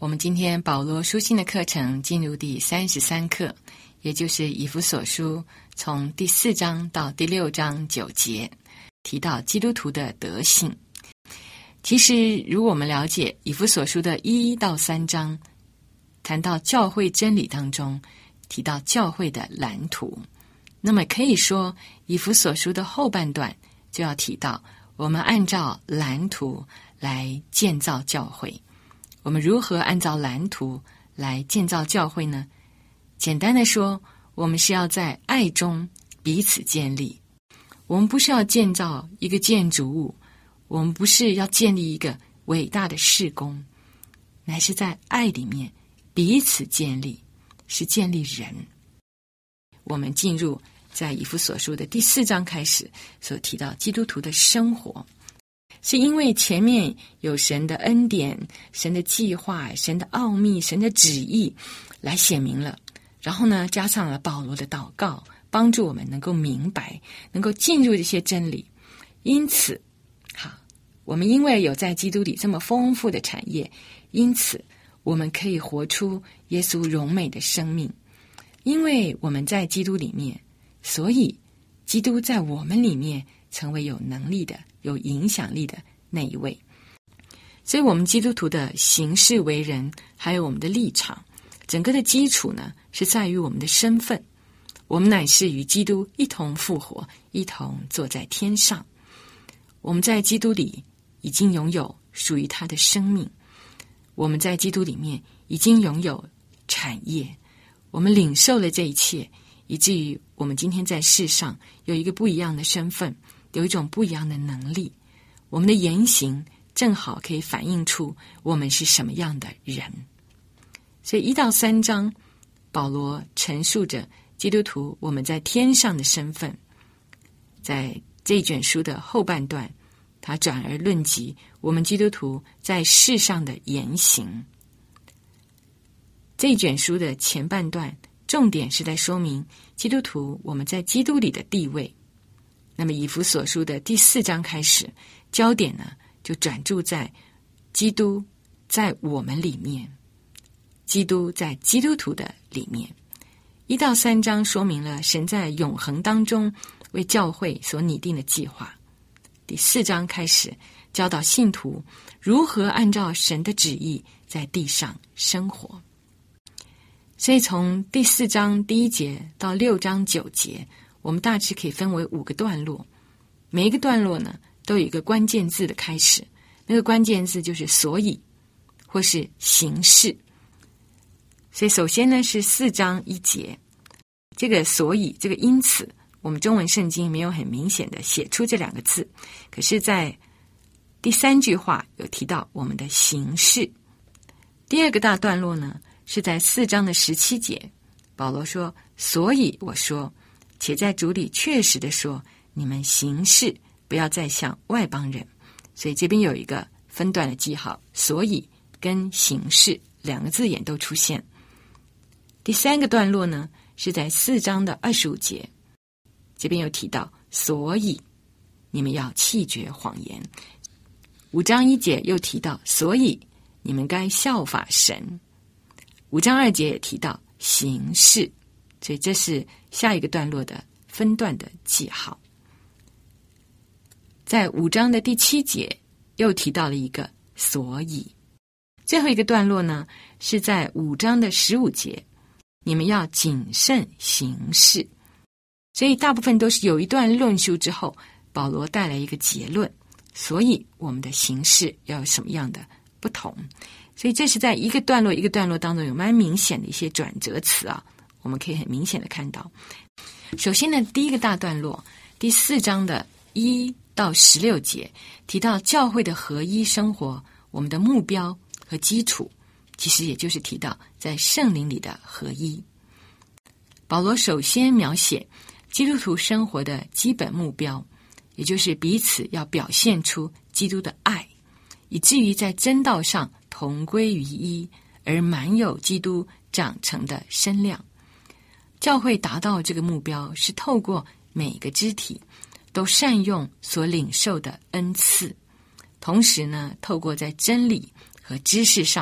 我们今天保罗书信的课程进入第33课，也就是以弗所书从第4章到第6章9节，提到基督徒的德性。其实如果我们了解以弗所书的1到3章，谈到教会真理当中，提到教会的蓝图，那么可以说以弗所书的后半段就要提到我们按照蓝图来建造教会。我们如何按照蓝图来建造教会呢？简单的说，我们是要在爱中彼此建立。我们不是要建造一个建筑物，我们不是要建立一个伟大的事工，乃是在爱里面彼此建立，是建立人。我们进入在以弗所书的第4章开始所提到基督徒的生活，是因为前面有神的恩典、神的计划、神的奥秘、神的旨意来显明了，然后呢，加上了保罗的祷告，帮助我们能够明白，能够进入这些真理。因此我们因为有在基督里这么丰富的产业，因此我们可以活出耶稣荣美的生命。因为我们在基督里面，所以基督在我们里面成为有能力的、有影响力的那一位。所以我们基督徒的行事为人，还有我们的立场，整个的基础呢，是在于我们的身份。我们乃是与基督一同复活，一同坐在天上。我们在基督里已经拥有属于他的生命，我们在基督里面已经拥有产业，我们领受了这一切，以至于我们今天在世上有一个不一样的身份，有一种不一样的能力。我们的言行正好可以反映出我们是什么样的人。所以1到3章保罗陈述着基督徒我们在天上的身份。在这一卷书的后半段，他转而论及我们基督徒在世上的言行。这一卷书的前半段重点是在说明基督徒我们在基督里的地位。那么以弗所书的第4章开始，焦点呢就转注在基督在我们里面，基督在基督徒的里面。1到3章说明了神在永恒当中为教会所拟定的计划。第4章开始教导信徒如何按照神的旨意在地上生活。所以从第4章1节到6章9节，我们大致可以分为5个段落。每一个段落呢，都有一个关键字的开始，那个关键字就是所以或是形式。所以首先呢是4章1节，这个所以，这个因此，我们中文圣经没有很明显的写出这2个字，可是在第3句话有提到我们的形式。第2个大段落呢是在4章的17节，保罗说，所以我说，且在主里确实的说，你们行事不要再像外邦人。所以这边有一个分段的记号，所以跟行事2个字眼都出现。第3个段落呢是在4章的25节，这边有提到，所以你们要弃绝谎言。5章1节又提到，所以你们该效法神。5章2节也提到行事，所以这是下一个段落的分段的记号。在5章的第7节又提到了一个所以。最后一个段落呢是在5章的15节，你们要谨慎行事。所以大部分都是有一段论述之后，保罗带来一个结论，所以我们的行事要有什么样的不同。所以这是在一个段落一个段落当中有蛮明显的一些转折词啊，我们可以很明显的看到。首先呢，第一个大段落第4章的1到16节提到教会的合一生活，我们的目标和基础，其实也就是提到在圣灵里的合一。保罗首先描写基督徒生活的基本目标，也就是彼此要表现出基督的爱，以至于在真道上同归于一，而满有基督长成的身量。教会达到这个目标，是透过每个肢体都善用所领受的恩赐，同时呢，透过在真理和知识上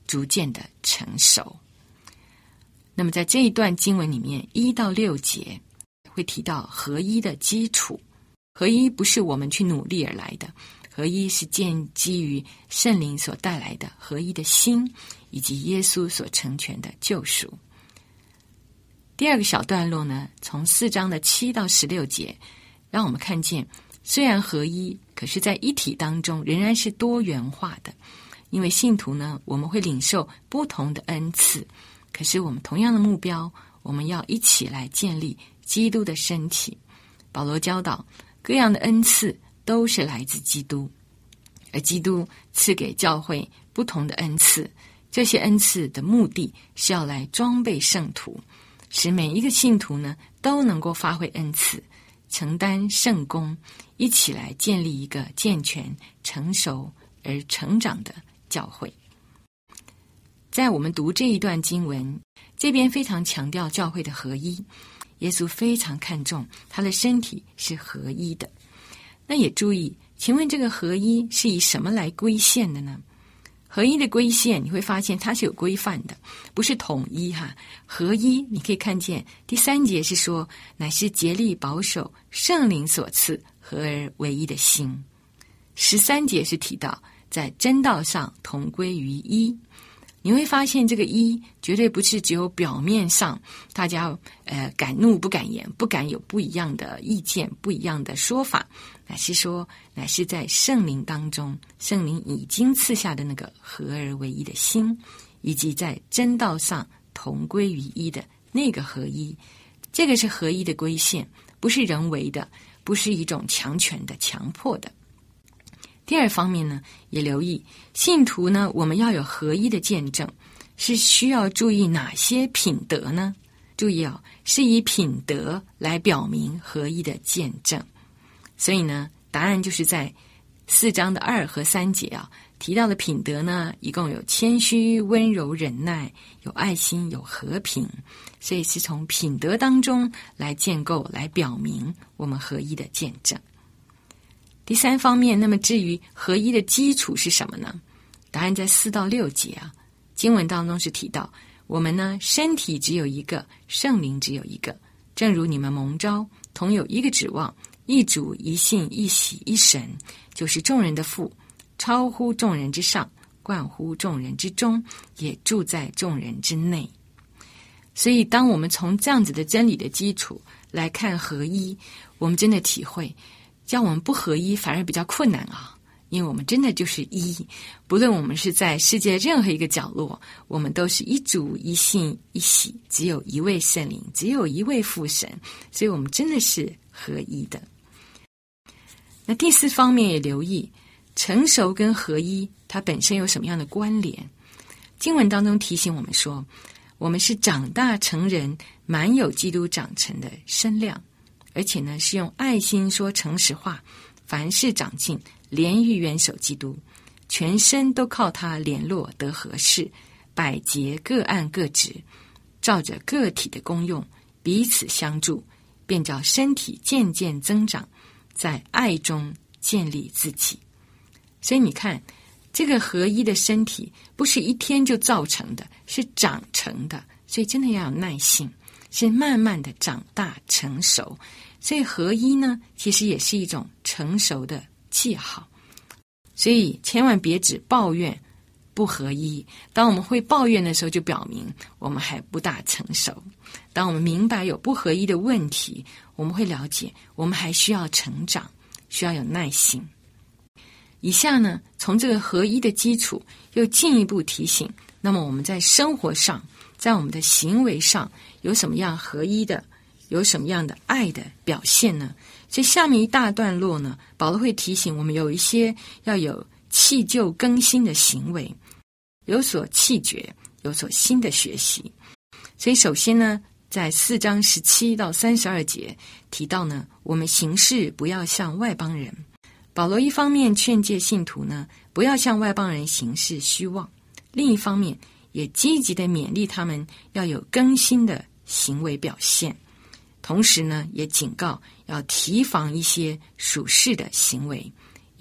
逐渐的成熟。那么在这一段经文里面1到6节会提到合一的基础。合一不是我们去努力而来的，合一是建基于圣灵所带来的合一的心，以及耶稣所成全的救赎。第二个小段落呢，从4章的7到16节，让我们看见虽然合一，可是在一体当中仍然是多元化的。因为信徒呢，我们会领受不同的恩赐，可是我们同样的目标，我们要一起来建立基督的身体。保罗教导各样的恩赐都是来自基督，而基督赐给教会不同的恩赐，这些恩赐的目的是要来装备圣徒，使每一个信徒呢都能够发挥恩赐，承担圣工，一起来建立一个健全、成熟而成长的教会。在我们读这一段经文，这边非常强调教会的合一，耶稣非常看重他的身体是合一的。那也注意，请问这个合一是以什么来规限的呢？合一的规限你会发现它是有规范的，不是统一哈。合一你可以看见第3节是说，乃是竭力保守圣灵所赐合而为一的心。13节是提到在真道上同归于一。你会发现这个一绝对不是只有表面上大家敢怒不敢言，不敢有不一样的意见，不一样的说法，乃是在圣灵当中，圣灵已经赐下的那个合而为一的心，以及在真道上同归于一的那个合一。这个是合一的规限，不是人为的，不是一种强权的强迫的。第二方面呢，也留意信徒呢，我们要有合一的见证，是需要注意哪些品德呢？注意是以品德来表明合一的见证。所以呢，答案就是在4章的2和3节提到的品德呢，一共有谦虚、温柔、忍耐，有爱心，有和平。所以是从品德当中来建构，来表明我们合一的见证。第3方面，那么至于合一的基础是什么呢？答案在4到6节经文当中是提到，我们呢身体只有一个，圣灵只有一个，正如你们蒙召，同有一个指望，一主、一信、一洗、一神，就是众人的父，超乎众人之上，冠乎众人之中，也住在众人之内。所以当我们从这样子的真理的基础来看合一，我们真的体会叫我们不合一反而比较困难因为我们真的就是一，不论我们是在世界任何一个角落，我们都是一主、一信、一洗，只有一位圣灵，只有一位父神，所以我们真的是合一的。那第4方面也留意成熟跟合一它本身有什么样的关联。经文当中提醒我们说，我们是长大成人，满有基督长成的身量，而且呢是用爱心说诚实话，凡事长进，连于元首基督，全身都靠他联络得合适，百节各按各职，照着个体的功用彼此相助，便叫身体渐渐增长，在爱中建立自己。所以你看，这个合一的身体不是一天就造成的，是长成的，所以真的要有耐性，是慢慢的长大成熟。所以合一呢，其实也是一种成熟的记号。所以千万别只抱怨不合一，当我们会抱怨的时候，就表明我们还不大成熟。当我们明白有不合一的问题，我们会了解我们还需要成长，需要有耐心。以下呢，从这个合一的基础又进一步提醒，那么我们在生活上，在我们的行为上有什么样合一的，有什么样的爱的表现呢？所以下面一大段落呢，保罗会提醒我们有一些要有弃旧更新的行为，有所弃绝，有所新的学习。所以首先呢，在4章17到32节提到呢，我们行事不要像外邦人。保罗一方面劝诫信徒呢，不要像外邦人行事虚妄，另一方面也积极的勉励他们要有更新的行为表现。同时呢，也警告要提防一些属世的行为，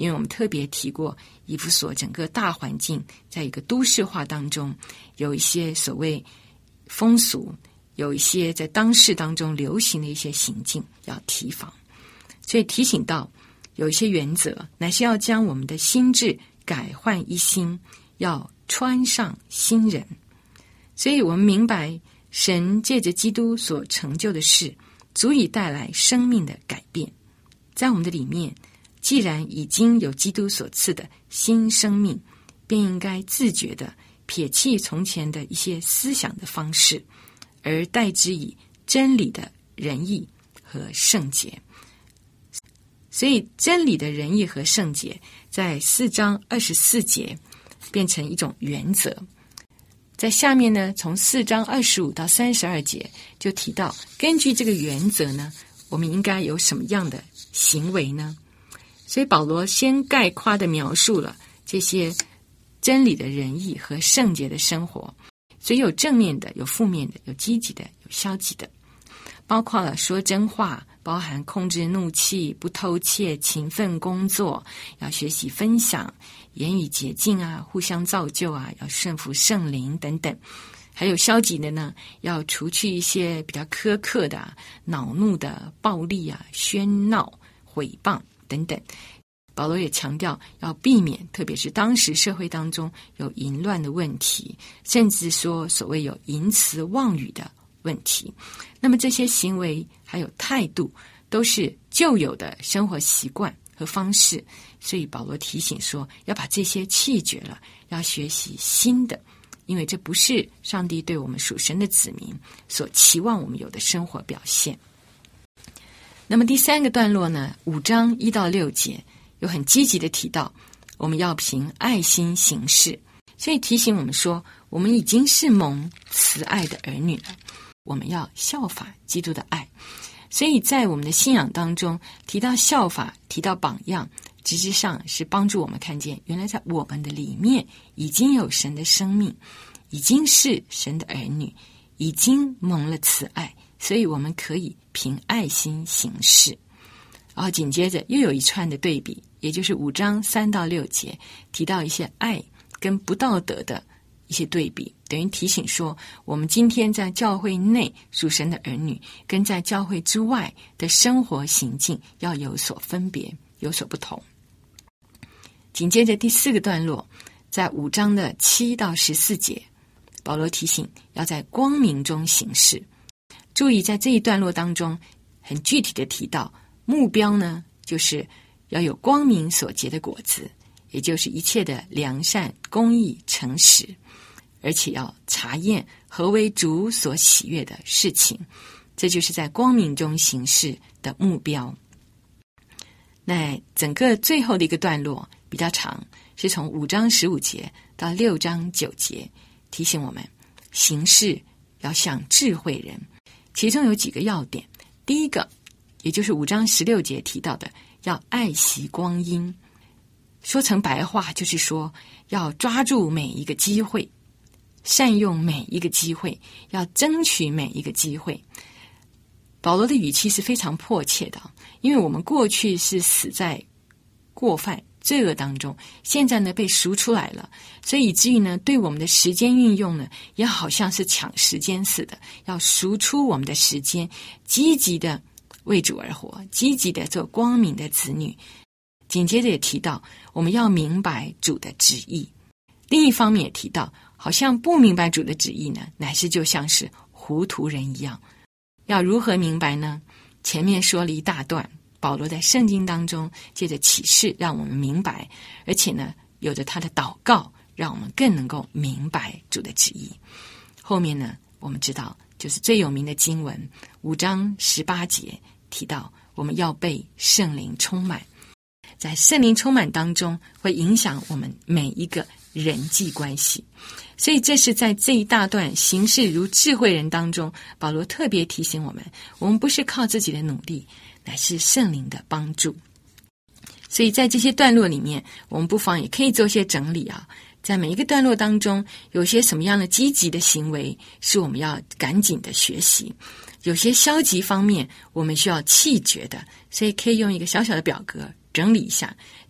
因为我们特别提过以弗所整个大环境在一个都市化当中，有一些所谓风俗，有一些在当世当中流行的一些行径要提防，所以提醒到有一些原则，乃是要将我们的心志改换一新，要穿上新人。所以我们明白神借着基督所成就的事，足以带来生命的改变。在我们的里面，既然已经有基督所赐的新生命，便应该自觉地撇弃从前的一些思想的方式，而代之以真理的仁义和圣洁。所以真理的仁义和圣洁在4章24节变成一种原则。在下面呢，从4章25到32节就提到，根据这个原则呢，我们应该有什么样的行为呢？所以保罗先概括地描述了这些真理的仁义和圣洁的生活，所以有正面的，有负面的，有积极的，有消极的，包括了说真话，包含控制怒气，不偷窃，勤奋工作，要学习分享，言语洁净啊，互相造就啊，要顺服圣灵等等。还有消极的呢，要除去一些比较苛刻的恼怒的暴力啊，喧闹毁谤等等。保罗也强调要避免，特别是当时社会当中有淫乱的问题，甚至说所谓有淫词妄语的问题。那么这些行为还有态度都是旧有的生活习惯和方式，所以保罗提醒说要把这些弃绝了，要学习新的，因为这不是上帝对我们属神的子民所期望我们有的生活表现。那么第3个段落呢，5章1到6节有很积极的提到我们要凭爱心行事，所以提醒我们说我们已经是蒙慈爱的儿女了，我们要效法基督的爱。所以在我们的信仰当中提到效法，提到榜样，实质上是帮助我们看见原来在我们的里面已经有神的生命，已经是神的儿女，已经蒙了慈爱，所以我们可以凭爱心行事。然后紧接着又有一串的对比，也就是5章3到6节提到一些爱跟不道德的一些对比，等于提醒说我们今天在教会内属神的儿女跟在教会之外的生活行径要有所分别，有所不同。紧接着第4个段落，在5章的7到14节，保罗提醒要在光明中行事。注意在这一段落当中很具体的提到目标呢，就是要有光明所结的果子，也就是一切的良善、公义、诚实，而且要查验何为主所喜悦的事情，这就是在光明中行事的目标。那整个最后的一个段落比较长，是从5章15节到6章9节，提醒我们行事要像智慧人，其中有几个要点。第一个，也就是5章16节提到的，要爱惜光阴。说成白话就是说要抓住每一个机会，善用每一个机会，要争取每一个机会。保罗的语气是非常迫切的，因为我们过去是死在过犯罪恶当中，现在呢被赎出来了，所以以至于呢对我们的时间运用呢也好像是抢时间似的，要赎出我们的时间，积极的为主而活，积极的做光明的子女。紧接着也提到我们要明白主的旨意，另一方面也提到好像不明白主的旨意呢，乃是就像是糊涂人一样。要如何明白呢？前面说了一大段，保罗在圣经当中借着启示让我们明白，而且呢有着他的祷告让我们更能够明白主的旨意。后面呢我们知道就是最有名的经文5章18节提到我们要被圣灵充满，在圣灵充满当中会影响我们每一个人际关系。所以这是在这一大段行事如智慧人当中，保罗特别提醒我们，我们不是靠自己的努力，乃是圣灵的帮助。所以在这些段落里面，我们不妨也可以做些整理啊，在每一个段落当中有些什么样的积极的行为是我们要赶紧的学习，有些消极方面我们需要弃绝的，所以可以用一个小小的表格整理一下，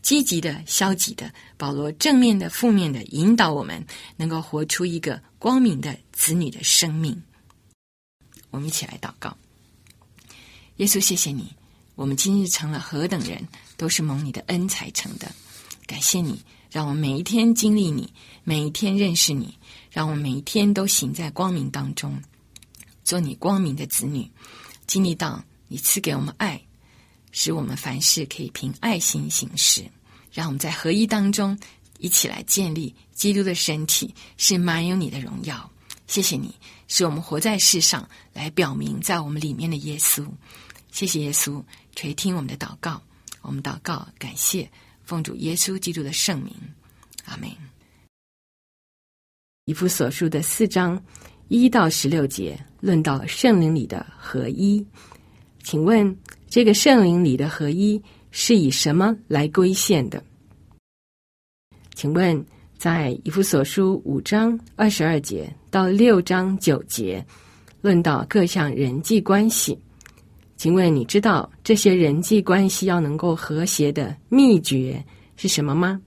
积极的、消极的，保罗正面的、负面的，引导我们能够活出一个光明的子女的生命。我们一起来祷告。耶稣，谢谢你，我们今日成了何等人，都是蒙你的恩才成的。感谢你，让我们每一天经历你，每一天认识你，让我们每一天都行在光明当中，做你光明的子女，经历到你赐给我们爱，使我们凡事可以凭爱心行事。让我们在合一当中一起来建立基督的身体，是满有你的荣耀。谢谢你，使我们活在世上，来表明在我们里面的耶稣。谢谢耶稣垂听我们的祷告，我们祷告感谢，奉主耶稣基督的圣名，阿们。以弗所书的4章1到16节论到圣灵里的合一。请问这个圣灵里的合一是以什么来规限的？请问在以弗所书5章22节到6章9节论到各项人际关系，请问你知道这些人际关系要能够和谐的秘诀是什么吗？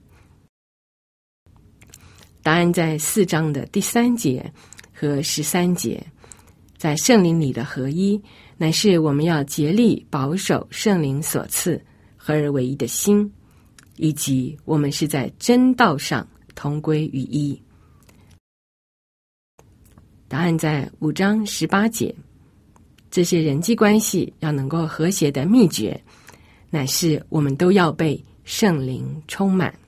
答案在4章的第3节和13节。在圣灵里的合一，乃是我们要竭力保守圣灵所赐合而为一的心，以及我们是在真道上同归于一。答案在5章18节。这些人际关系要能够和谐的秘诀，乃是我们都要被圣灵充满。